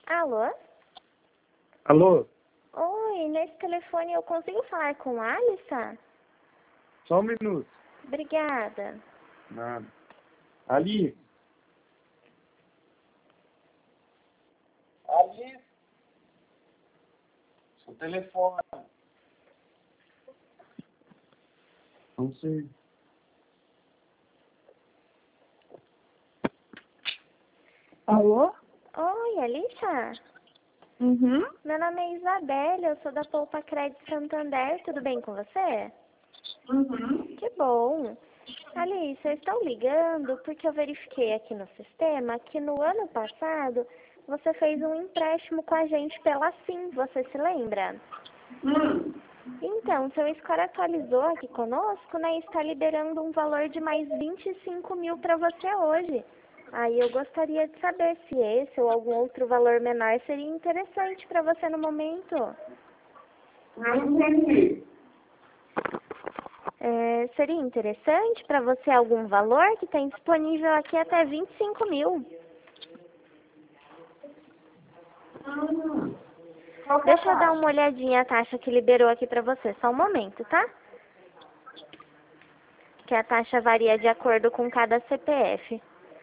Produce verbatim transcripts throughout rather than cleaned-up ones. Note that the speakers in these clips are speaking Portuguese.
Alô? Alô? Oi, nesse telefone eu consigo falar com a Alissa? Só um minuto. Obrigada. Nada. Ali? Ali? Seu telefone. Não sei. Alô? Oi, Alissa? Uhum. Meu nome é Isabela, eu sou da Poupa Crédito Santander, tudo bem com você? Uhum. Que bom. Alissa, eu estou ligando porque eu verifiquei aqui no sistema que no ano passado você fez um empréstimo com a gente pela Sim, você se lembra? Hum. Então, seu score atualizou aqui conosco, né, e está liberando um valor de mais vinte e cinco mil para você hoje. Aí eu gostaria de saber se esse ou algum outro valor menor seria interessante para você no momento. Não entendi. É, seria interessante para você algum valor que tem disponível aqui até vinte e cinco mil. Hum. Qual que é a Deixa eu dar taxa? uma olhadinha a taxa que liberou aqui para você, só um momento, tá? Que a taxa varia de acordo com cada C P F.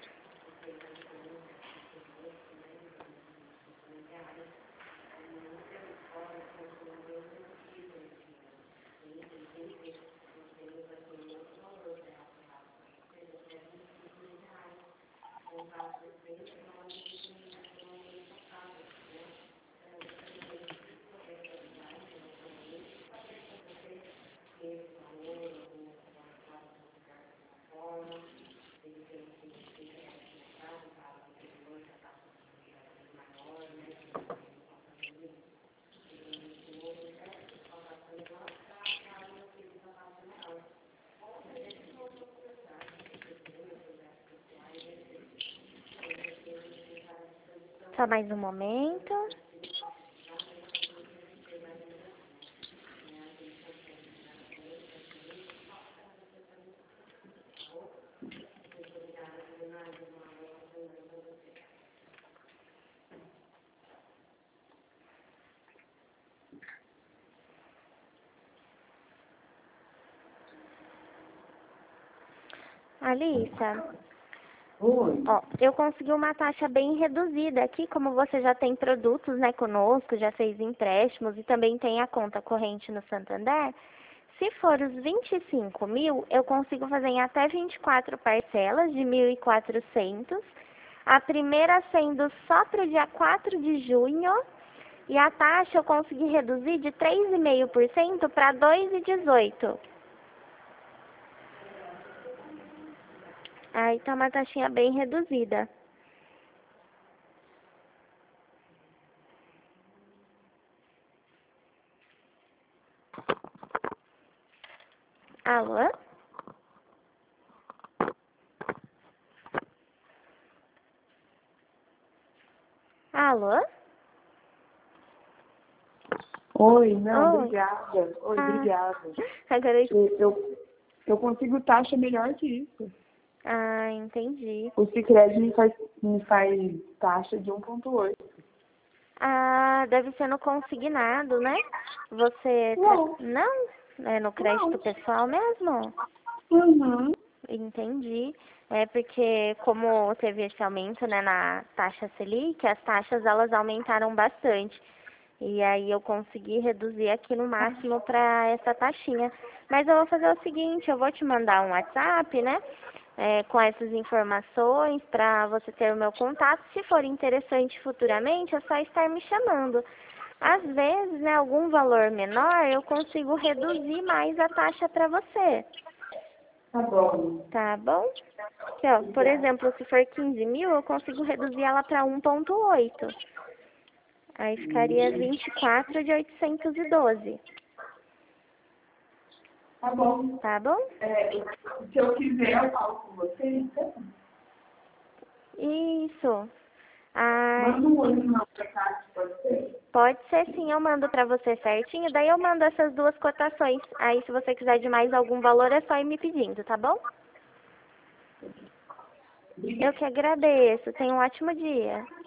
Só mais um momento. Alissa, Oi. ó, eu consegui uma taxa bem reduzida aqui, como você já tem produtos, né, conosco, já fez empréstimos e também tem a conta corrente no Santander. Se for os vinte e cinco mil, eu consigo fazer em até vinte e quatro parcelas de mil e quatrocentos. A primeira sendo só para o dia quatro de junho. E a taxa eu consegui reduzir de três vírgula cinco por cento para dois vírgula dezoito por cento. Aí tá uma taxinha bem reduzida. Alô? Alô? Oi, não, Oi. obrigada. Oi, Ah, obrigada. agora eu... Eu, eu, eu consigo taxa melhor que isso. Ah, entendi. O Sicredi me faz, me faz taxa de um vírgula oito. Ah, deve ser no consignado, né? Você... Não, Não? É no crédito não. pessoal mesmo? Uhum. Entendi. É porque como teve esse aumento, né, na taxa Selic, as taxas elas aumentaram bastante. E aí eu consegui reduzir aqui no máximo para essa taxinha. Mas eu vou fazer o seguinte, eu vou te mandar um WhatsApp, né? É, com essas informações para você ter o meu contato. Se for interessante futuramente, é só estar me chamando. Às vezes, né, algum valor menor, eu consigo reduzir mais a taxa para você. Tá bom. Tá bom? Aqui, ó, por exemplo, se for quinze mil, eu consigo reduzir ela para um vírgula oito. Aí ficaria vinte e quatro de oitocentos e doze. Tá bom. Tá bom? É, se eu quiser, eu falo com você, então. Isso. Ah, Manda um oi no pra cá, pode ser? pode ser sim, eu mando pra você certinho. Daí eu mando essas duas cotações. Aí se você quiser de mais algum valor, é só ir me pedindo, tá bom? Eu que agradeço. Tenha um ótimo dia.